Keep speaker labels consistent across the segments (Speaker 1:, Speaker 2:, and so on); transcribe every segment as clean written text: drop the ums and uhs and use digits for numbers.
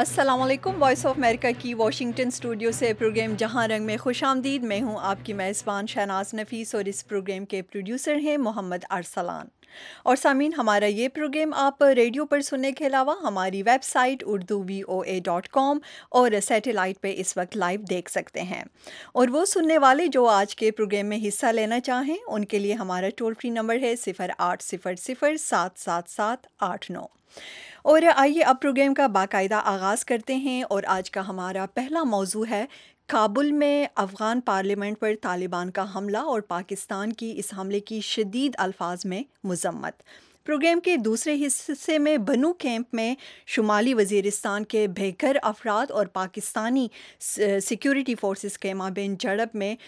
Speaker 1: अस्सलाम वालेकुम। Voice of America की वाशिंगटन स्टूडियो से प्रोग्राम जहां रंग में खुश आमदीद। मैं हूं आपकी मेज़बान शहनाज नफीस और इस प्रोग्राम के प्रोड्यूसर हैं मोहम्मद अरसलान। और सामीन, हमारा ये प्रोग्राम आप रेडियो पर सुनने के अलावा हमारी वेबसाइट urduvoa.com और सैटेलाइट पे इस वक्त लाइव देख सकते हैं। और वो सुनने वाले जो आज के प्रोग्राम में हिस्सा लेना चाहें उनके लिए हमारा टोल फ्री नंबर है 0800-777-89। और आइए अब प्रोग्राम का बाकायदा आगाज़ करते हैं। और आज का हमारा पहला मौजू है काबुल में अफ़गान पार्लियामेंट पर तालिबान का हमला और पाकिस्तान की इस हमले की शदीद अल्फाज में मज़म्मत। प्रोग्राम के दूसरे हिस्से में बनू कैंप में शुमाली वज़ीरिस्तान के बेघर अफराद और पाकिस्तानी सिक्योरिटी फोर्सेस के माबैन झड़प में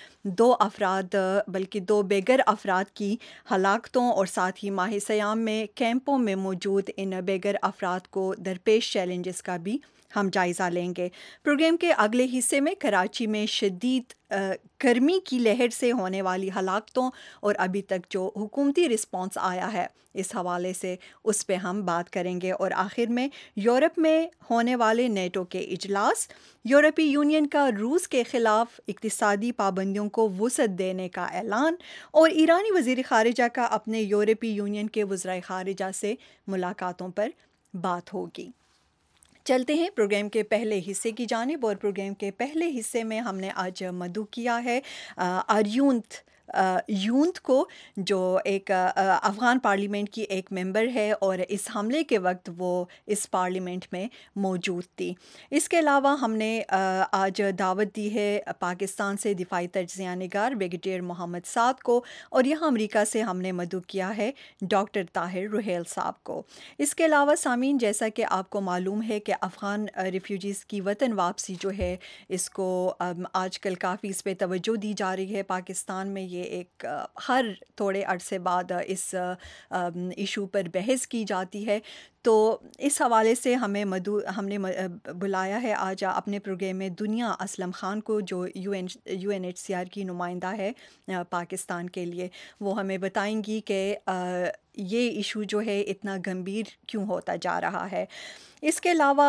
Speaker 1: दो बेघर अफराद की हलाकतों और साथ ही माह सयाम में कैंपों में मौजूद इन बेघर अफराद को दरपेश चैलेंजेस का भी हम जायज़ा लेंगे। प्रोग्राम के अगले हिस्से में कराची में शदीद गर्मी की लहर से होने वाली हलाकतों और अभी तक जो हुकूमती रिस्पॉन्स आया है इस हवाले से उस पे हम बात करेंगे। और आखिर में यूरोप में होने वाले नेटो के इजलास, यूरोपीय यूनियन का रूस के ख़िलाफ़ इक़्तिसादी पाबंदियों को वुसअत देने का ऐलान और ईरानी वज़ीर ख़ारिजा का अपने यूरोपीय यूनियन के वज़राए ख़ारिजा से मुलाकातों पर बात होगी। चलते हैं प्रोग्राम के पहले हिस्से की जानिब। और प्रोग्राम के पहले हिस्से में हमने आज मदऊ किया है आर्यूंत यूंत को, जो एक अफ़गान पार्लियामेंट की एक मेंबर है और इस हमले के वक्त वो इस पार्लियामेंट में मौजूद थी। इसके अलावा हमने आज दावत दी है पाकिस्तान से दिफाई तज्ज़िया निगार ब्रिगेडियर मोहम्मद साद को, और यहाँ अमेरिका से हमने मदऊ किया है डॉक्टर ताहिर रुहेल साहब को। इसके अलावा सामीन, जैसा कि आपको मालूम है कि अफ़गान रिफ्यूजीज़ की वतन वापसी जो है इसको आजकल काफ़ी इस पे तवज्जो दी जा रही है पाकिस्तान में। ये एक हर थोड़े अरसे बाद इस इशू पर बहस की जाती है। तो इस हवाले से हमने बुलाया है आज अपने प्रोग्राम में दुनिया असलम ख़ान को, जो UNHCR की नुमाइंदा है पाकिस्तान के लिए। वो हमें बताएंगी कि ये इशू जो है इतना गंभीर क्यों होता जा रहा है। इसके अलावा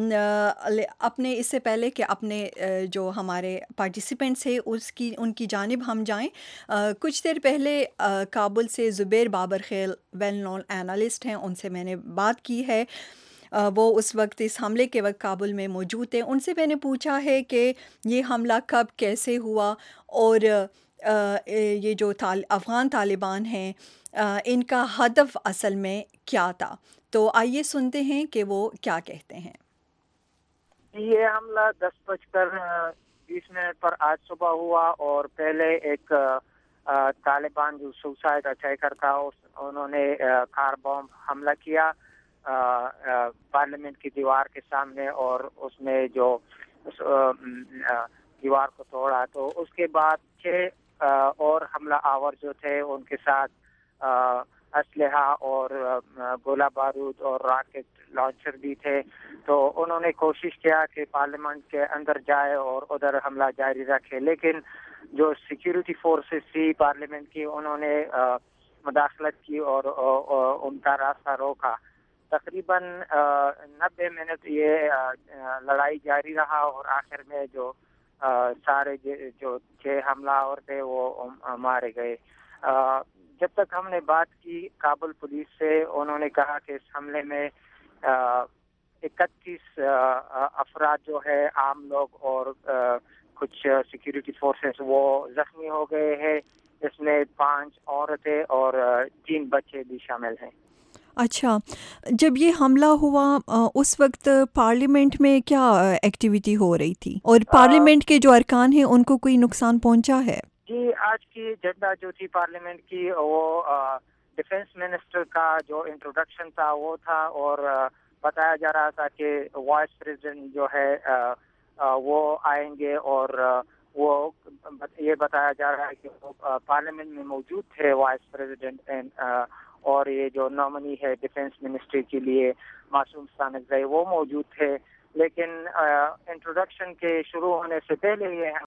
Speaker 1: अपने इससे पहले कि अपने जो हमारे पार्टिसिपेंट्स हैं उनकी जानिब हम जाएं, कुछ देर पहले काबुल से Zubair Babarkhel well known analyst हैं, उनसे मैंने बात की है। वो उस वक्त इस हमले के वक्त काबुल में मौजूद थे। उनसे मैंने पूछा है कि ये हमला कब कैसे हुआ और ये जो अफ़गान तालिबान हैं इनका हदफ असल में क्या था। तो आइए सुनते हैं कि वो क्या कहते हैं।
Speaker 2: ये हमला 10:20 पर आज सुबह हुआ और पहले एक तालिबान जो सुसाइड अटैकर था उन्होंने कार बम हमला किया पार्लियामेंट की दीवार के सामने और उसमें जो दीवार को तोड़ा। तो उसके बाद 6 और हमला आवर जो थे उनके साथ असलहा और गोला बारूद और रॉकेट लॉन्चर भी थे। तो उन्होंने कोशिश किया कि पार्लियामेंट के अंदर जाए और उधर हमला जारी रखे, लेकिन जो सिक्योरिटी फोर्सेस थी पार्लियामेंट की उन्होंने मुदाखलत की और उनका रास्ता रोका। तकरीबन 90 मिनट ये लड़ाई जारी रहा और आखिर में जो सारे जो 6 हमलावर थे वो मारे गए। जब तक हमने बात की काबुल पुलिस से, उन्होंने कहा कि इस हमले में 31 अफराद जो है आम लोग और कुछ सिक्योरिटी फोर्सेस वो जख्मी हो गए हैं। इसमें 5 औरतें और 3 बच्चे भी शामिल हैं।
Speaker 1: अच्छा, जब ये हमला हुआ उस वक्त पार्लियामेंट में क्या एक्टिविटी हो रही थी और पार्लियामेंट के जो अरकान हैं उनको कोई नुकसान पहुंचा है?
Speaker 2: जी, आज की एजेंडा जो थी पार्लियामेंट की वो डिफेंस मिनिस्टर का जो इंट्रोडक्शन था वो था और बताया जा रहा था कि वाइस प्रेसिडेंट जो है वो आएंगे और वो ये बताया जा रहा है कि वो पार्लियामेंट में मौजूद थे वाइस प्रेसिडेंट और ये जो नॉमिनी है डिफेंस मिनिस्ट्री के लिए मासूम सानकज़ई वो मौजूद थे। लेकिन इंट्रोडक्शन के शुरू होने से पहले ये